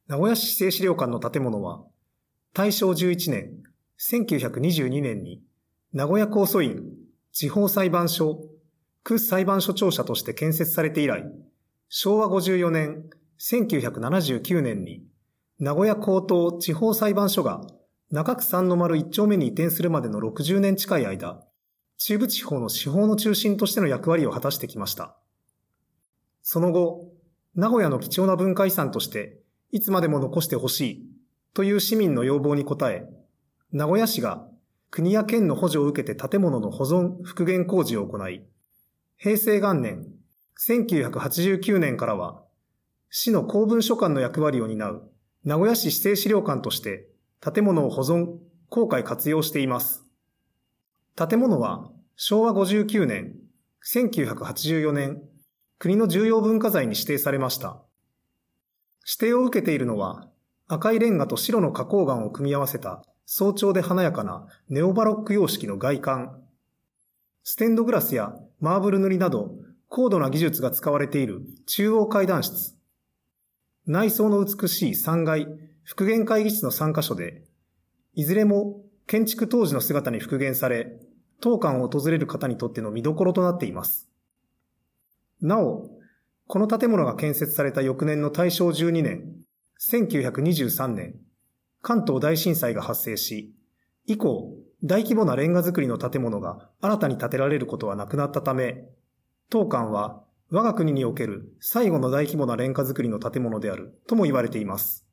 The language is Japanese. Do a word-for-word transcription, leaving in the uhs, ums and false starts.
名古屋市指定資料館の建物は、大正じゅういちねん、せんきゅうひゃくにじゅうにねんに名古屋高訴院地方裁判所区裁判所庁舎として建設されて以来、しょうわごじゅうよねん、せんきゅうひゃくななじゅうきゅうねんに名古屋高等地方裁判所が中区三の丸一丁目に移転するまでのろくじゅうねん近い間、中部地方の司法の中心としての役割を果たしてきました。その後、名古屋の貴重な文化遺産としていつまでも残してほしいという市民の要望に応え、名古屋市が国や県の補助を受けて建物の保存・復元工事を行い、平成元年、せんきゅうひゃくはちじゅうきゅうねんからは、市の公文書館の役割を担う名古屋市指定資料館として建物を保存・公開活用しています。建物はしょうわごじゅうきゅうねん、せんきゅうひゃくはちじゅうよねん、国の重要文化財に指定されました。指定を受けているのは、赤いレンガと白の花崗岩を組み合わせた装丁で華やかなネオバロック様式の外観。ステンドグラスやマーブル塗りなど高度な技術が使われている中央階段室。内装の美しいさんがい復元会議室のさんかしょで、いずれも建築当時の姿に復元され、当館を訪れる方にとっての見どころとなっています。なお、この建物が建設された翌年の大正じゅうにねん、せんきゅうひゃくにじゅうさんねん、関東大震災が発生し、以降、大規模なレンガ造りの建物が新たに建てられることはなくなったため、当館は我が国における最後の大規模なレンガ造りの建物であるとも言われています。